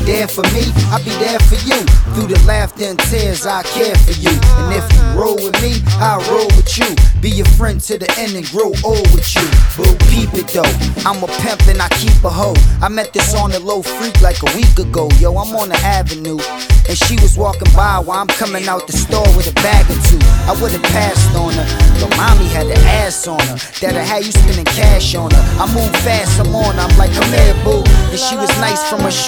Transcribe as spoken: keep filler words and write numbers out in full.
there for me, I'll be there for you. Through the laughter and tears, I care for you. And if you roll with me, I'll roll with you. Be your friend to the end and grow old with you. But peep it though, I'm a pimp and I keep a hoe. I met this on the low freak like a week ago. Yo, I'm on the avenue, and she was walking by while I'm coming out the store with a bag or two. I would've passed on her, but mommy had the ass on her that'll have you spending cash on her. I move fast, I'm on her, I'm like, come here, boo. And she was nice from her shoe.